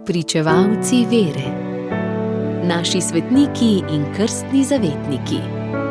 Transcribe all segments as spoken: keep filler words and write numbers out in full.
Spričevalci vere. Naši svetniki in krstni zavetniki.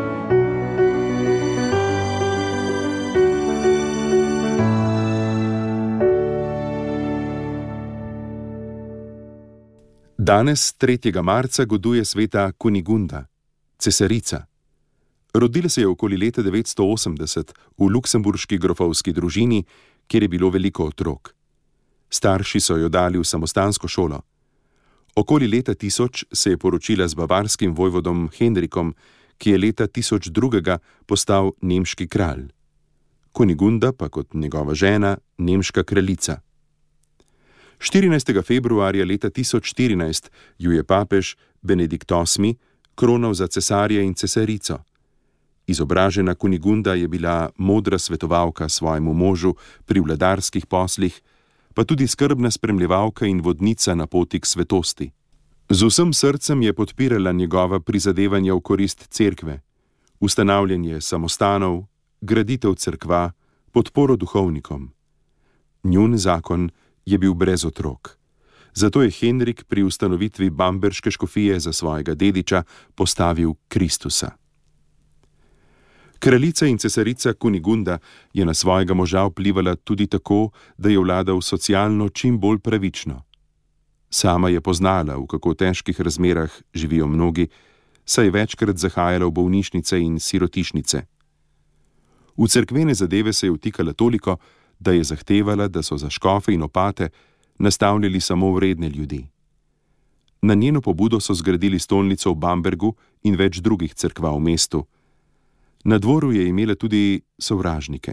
Danes, tretjega marca, goduje sveta Kunigunda, cesarica. Rodila se je okoli leta devetsto osemdeset v luksemburški grofovski družini, kjer je bilo veliko otrok. Starši so jo dali v samostansko šolo. Okoli leta tisoč se je poročila z bavarskim vojvodom Henrikom, ki je leta tisoč dva postal nemški kralj. Kunigunda pa kot njegova žena nemška kraljica. štirinajstega februarja leta tisoč štirinajst ju je papež Benedikt osmi kronal za cesarja in cesarico. Izobražena Kunigunda je bila modra svetovalka svojemu možu pri vladarskih poslih, pa tudi skrbna spremljevalka in vodnica na poti k svetosti. Z vsem srcem je podpirala njegova prizadevanja v korist cerkve, ustanavljanje samostanov, graditev cerkva, podporo duhovnikom. Njun zakon je bil brez otrok. Zato je Henrik pri ustanovitvi bamberške škofije za svojega dediča postavil Kristusa. Kraljica in cesarica Kunigunda je na svojega moža vplivala tudi tako, da je vladal socialno čim bolj pravično. Sama je poznala, v kako težkih razmerah živijo mnogi, saj je večkrat zahajala v bolnišnice in sirotišnice. V cerkvene zadeve se je vtikala toliko, da je zahtevala, da so za škofe in opate nastavljali samo vredne ljudi. Na njeno pobudo so zgradili stolnico v Bambergu in več drugih cerkva v mestu. Na dvoru je imela tudi sovražnike.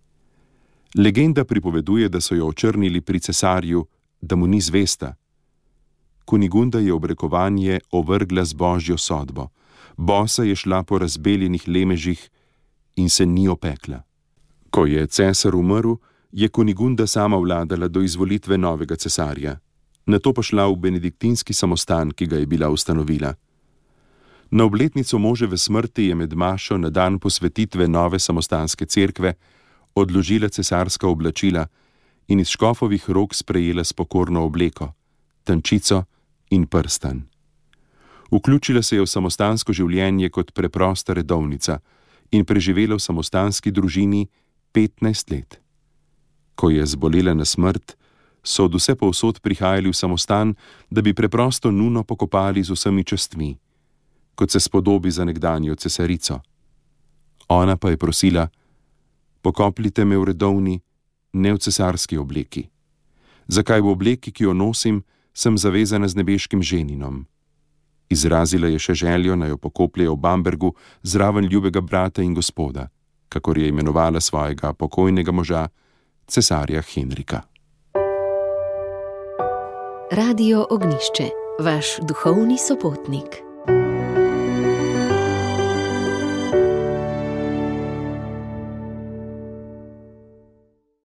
Legenda pripoveduje, da so jo očrnili pri cesarju, da mu ni zvesta. Kunigunda je obrekovanje ovrgla z božjo sodbo. Bosa je šla po razbeljenih lemežih in se ni opekla. Ko je cesar umrl, je Kunigunda sama vladala do izvolitve novega cesarja, nato pa šla v benediktinski samostan, ki ga je bila ustanovila. Na obletnico moževe smrti je med mašo na dan posvetitve nove samostanske cerkve odložila cesarska oblačila in iz škofovih rok sprejela spokorno obleko, tančico in prstan. Vključila se je v samostansko življenje kot preprosta redovnica in preživela v samostanski družini petnajst let. Ko je zbolela na smrt, so od vse povsod prihajali v samostan, da bi preprosto nuno pokopali z vsemi častmi, kot se spodobi za nekdanjo cesarico. Ona pa je prosila: pokopljite me v redovni, ne v cesarski obleki. Zakaj v obleki, ki jo nosim, sem zavezana z nebeškim ženinom? Izrazila je še željo, naj jo pokopljejo v Bambergu zraven ljubega brata in gospoda, kakor je imenovala svojega pokojnega moža, cesarja Henrika. Radio Ognjišče, vaš duhovni sopotnik.